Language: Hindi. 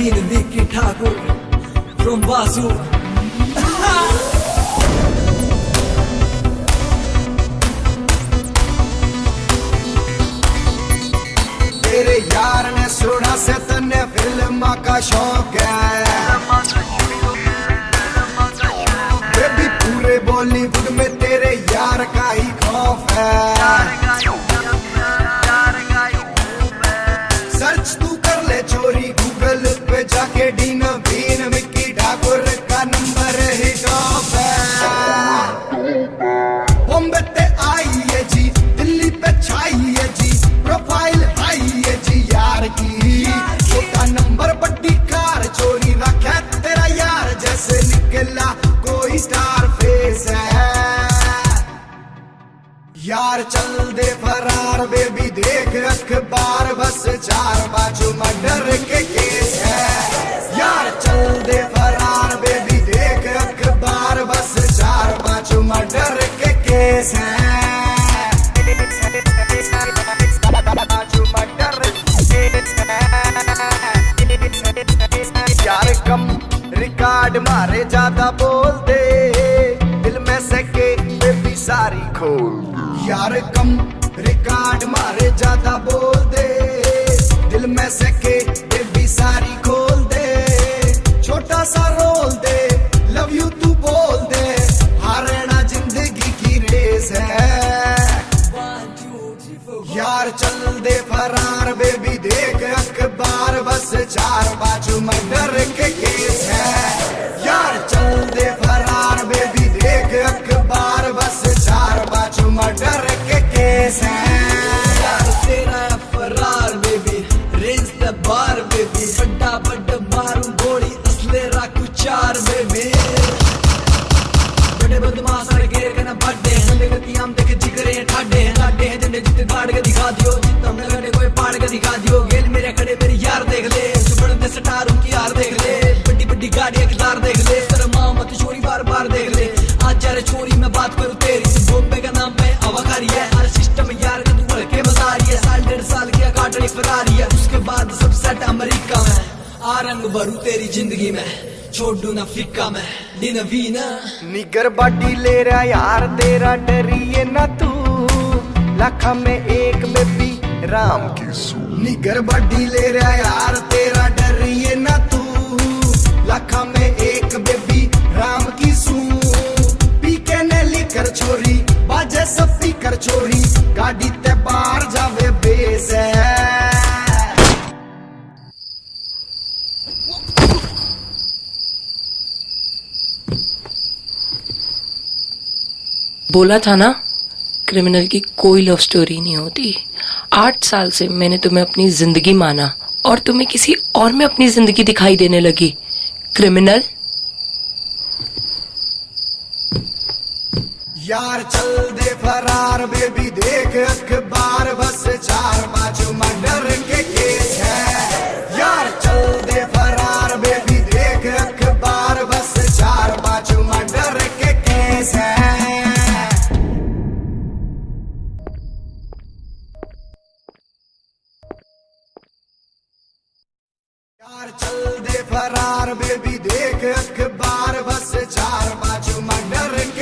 Naveen Vicky Thakur from Vasu. तेरे यार ने सुना से तन्ने फिल्म का शौक है, बेबी पूरे बॉलीवुड में तेरे यार का ही खौफ है। सर्च तू कर ले चोरी गूगल पे जाके, डी नवीन विक्की ठाकुर का नंबर ही टॉप है। बॉम्बे ते आई है जी, दिल्ली पे छाई है जी, प्रोफाइल हाई है जी यार की। छोटा नंबर बड्डी कार चोरी रखा तेरा यार, जैसे निकला कोई स्टार फेस है। यार चल दे फरार बेबी देख अखबार, बस चार बाजू मर्डर के केस है। यार चल दे फरार बेबी देख अखबार, बस चार बाजू मर्डर के केस है। यार कम रिकॉर्ड मारे ज्यादा बोल दे, दिल में से के बेबी सारी खोल। यार कम रिकॉर्ड मारे ज्यादा बोल दे, दिल में से के बेबी सारी खोल दे। छोटा सा रोल दे, लव यू तू बोल दे, हारना जिंदगी की रेस है। यार चल दे फरार बेबी देख अखबार, बस चार बाजू मर्डर के केस है। यार चल दे फरार बेबी देख अखबार, बस चार बाजू मर्डर के केस है। यार तेरा है फरार baby, range the bar baby, बड्डा बड्डा मारू गोली असले राखू चार बेबी। बड़े बदमाश गेर के ना बड्डे हले गति हम देख जिगरे ठाडे लाडे हैं जंडे जित गाड़ के दिखा दियो, जित हमने गड़े कोई पाड़ के दिखा दियो। गेल मेरे खड़े मेरी यार देख ले, सुबह स्टार उनकी यार देख ले, बड़ी बड़ी गाड़ियां की तार देख ले, शर्मा मत चोरी बार बार देख ले। आज यार चोरी मैं बात करूं तेरी, बॉम्बे का नाम पे अवाकारी है, हर सिस्टम यार का तू लड़के बता रही है। साल डेढ़ साल की काटड़ी फरारी है, उसके बाद सब सेट अमेरिका में। आ रंग भरू तेरी जिंदगी में, छोड़ दूं ना फिक्का में, डी नवीन निगर बाडी ले रहा यार तेरा, डरिए ना तू, लाखा में एक बेबी राम की सू। निगर बाडी ले रहा यार तेरा, डरिए ना तू, लाखा में एक बेबी राम की सू। पीके ने लिकर छोरी बाजे सब पीकर छोरी, गाड़ी ते बाहर जावे बेस है। बोला था ना, क्रिमिनल की कोई लव स्टोरी नहीं होती। 8 साल से मैंने तुम्हें अपनी जिंदगी माना और तुम्हें किसी और में अपनी जिंदगी दिखाई देने लगी। क्रिमिनल यार चल दे फरार बेबी देख अखबार, बस चार बाजू मर्डर के केस है। यार चल दे फरार बेबी देख अखबार, बस चार बाजू मर्डर के केस है। यार चल दे फरार बेबी देख अखबार, बस चार बाजू मर्डर के